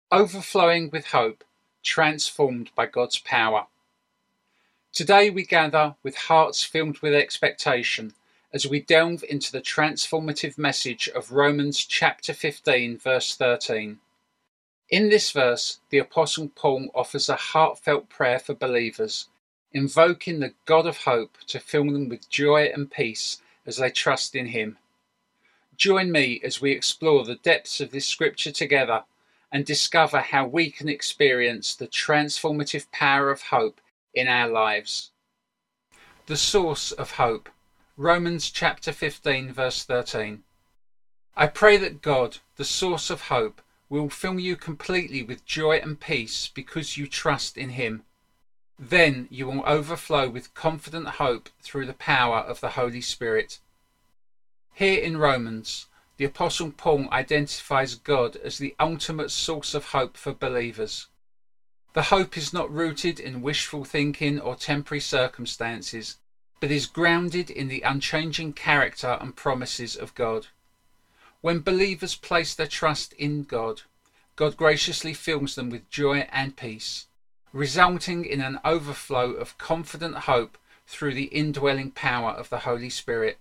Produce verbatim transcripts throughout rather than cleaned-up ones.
Overflowing with hope, transformed by God's power. Today we gather with hearts filled with expectation as we delve into the transformative message of Romans chapter fifteen, verse thirteen. In this verse, the Apostle Paul offers a heartfelt prayer for believers, invoking the God of hope to fill them with joy and peace as they trust in Him. Join me as we explore the depths of this scripture together and discover how we can experience the transformative power of hope in our lives. The source of hope. Romans chapter fifteen, verse thirteen. I pray that God, the source of hope, will fill you completely with joy and peace because you trust in Him. Then you will overflow with confident hope through the power of the Holy Spirit. Here in Romans, the Apostle Paul identifies God as the ultimate source of hope for believers. The hope is not rooted in wishful thinking or temporary circumstances, but is grounded in the unchanging character and promises of God. When believers place their trust in God, God graciously fills them with joy and peace, resulting in an overflow of confident hope through the indwelling power of the Holy Spirit.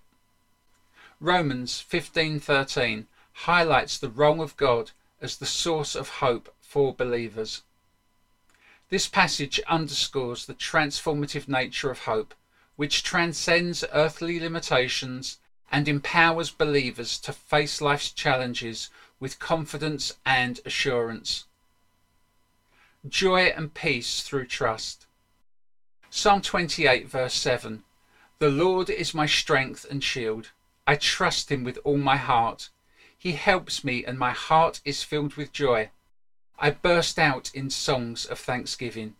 Romans fifteen thirteen highlights the role of God as the source of hope for believers. This passage underscores the transformative nature of hope, which transcends earthly limitations and empowers believers to face life's challenges with confidence and assurance. Joy and peace through trust. Psalm twenty-eight verse seven. The Lord is my strength and shield. I trust Him with all my heart. He helps me and my heart is filled with joy. I burst out in songs of thanksgiving.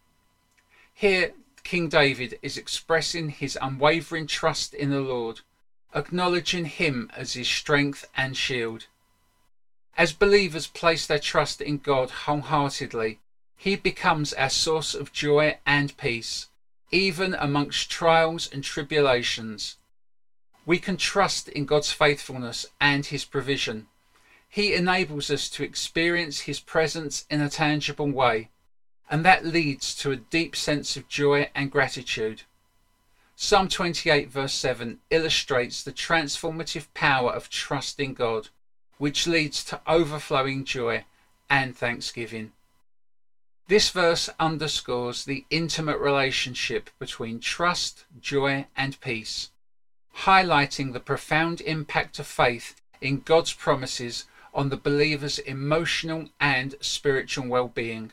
Here, King David is expressing his unwavering trust in the Lord, acknowledging Him as his strength and shield. As believers place their trust in God wholeheartedly, He becomes our source of joy and peace, even amongst trials and tribulations. We can trust in God's faithfulness and His provision. He enables us to experience His presence in a tangible way, and that leads to a deep sense of joy and gratitude. Psalm twenty-eight verse seven illustrates the transformative power of trust in God, which leads to overflowing joy and thanksgiving. This verse underscores the intimate relationship between trust, joy, and peace, highlighting the profound impact of faith in God's promises on the believer's emotional and spiritual well-being.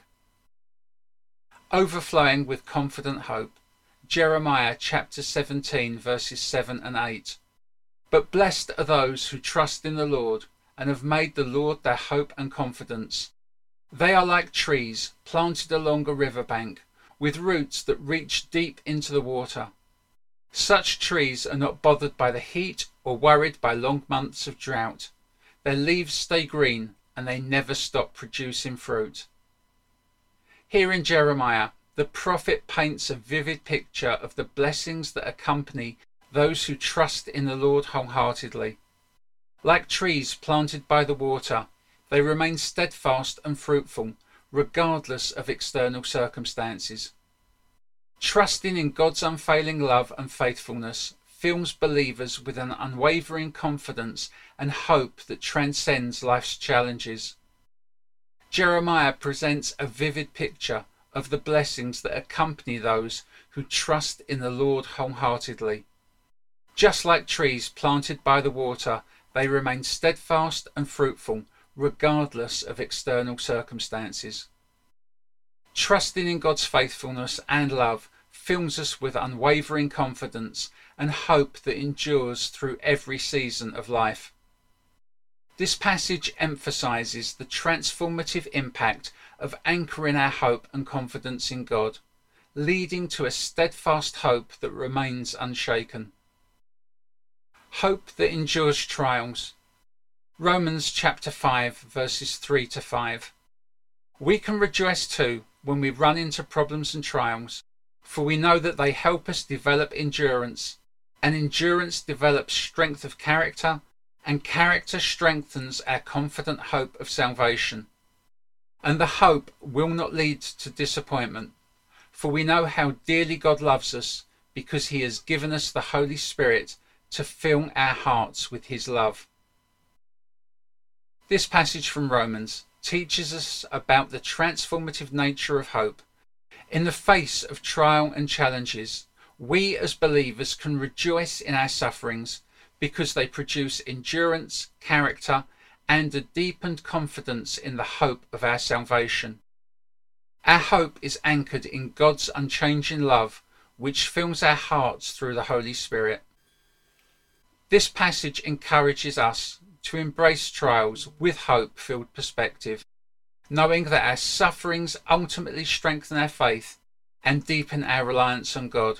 Overflowing with confident hope. Jeremiah chapter seventeen verses seven and eight. But blessed are those who trust in the Lord and have made the Lord their hope and confidence. They are like trees planted along a riverbank, with roots that reach deep into the water. Such trees are not bothered by the heat or worried by long months of drought. Their leaves stay green and they never stop producing fruit. Here in Jeremiah, the prophet paints a vivid picture of the blessings that accompany those who trust in the Lord wholeheartedly. Like trees planted by the water, they remain steadfast and fruitful, regardless of external circumstances. Trusting in God's unfailing love and faithfulness fills believers with an unwavering confidence and hope that transcends life's challenges. Jeremiah presents a vivid picture of the blessings that accompany those who trust in the Lord wholeheartedly. Just like trees planted by the water, they remain steadfast and fruitful, regardless of external circumstances. Trusting in God's faithfulness and love fills us with unwavering confidence and hope that endures through every season of life. This passage emphasizes the transformative impact of anchoring our hope and confidence in God, leading to a steadfast hope that remains unshaken. Hope that endures trials. Romans chapter five verses three to five. We can rejoice too when we run into problems and trials, for we know that they help us develop endurance, and endurance develops strength of character, and character strengthens our confident hope of salvation. And the hope will not lead to disappointment, for we know how dearly God loves us because he has given us the Holy Spirit to fill our hearts with his love. This passage from Romans teaches us about the transformative nature of hope. In the face of trial and challenges, we as believers can rejoice in our sufferings because they produce endurance, character, and a deepened confidence in the hope of our salvation. Our hope is anchored in God's unchanging love, which fills our hearts through the Holy Spirit. This passage encourages us to embrace trials with hope-filled perspective, knowing that our sufferings ultimately strengthen our faith and deepen our reliance on God.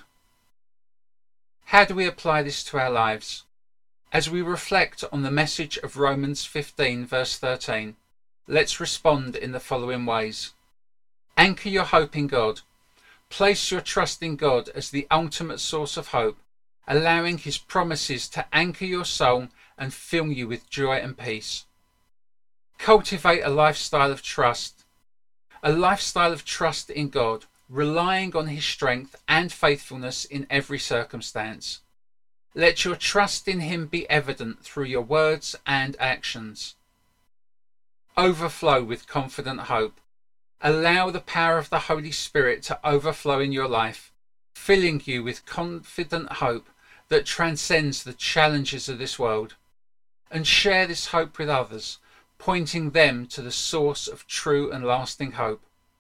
How do we apply this to our lives? As we reflect on the message of Romans fifteen verse thirteen, let's respond in the following ways. Anchor your hope in God. Place your trust in God as the ultimate source of hope, allowing his promises to anchor your soul and fill you with joy and peace. Cultivate a lifestyle of trust. A lifestyle of trust in God, relying on his strength and faithfulness in every circumstance. Let your trust in him be evident through your words and actions. Overflow with confident hope. Allow the power of the Holy Spirit to overflow in your life, filling you with confident hope that transcends the challenges of this world. And share this hope with others, pointing them to the source of true and lasting hope.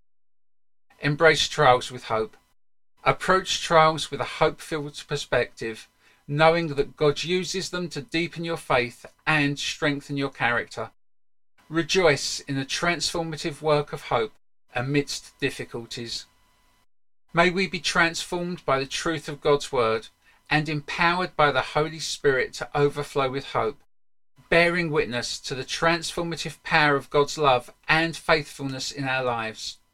Embrace trials with hope. Approach trials with a hope-filled perspective, knowing that God uses them to deepen your faith and strengthen your character. Rejoice in the transformative work of hope amidst difficulties. May we be transformed by the truth of God's word and empowered by the Holy Spirit to overflow with hope, bearing witness to the transformative power of God's love and faithfulness in our lives.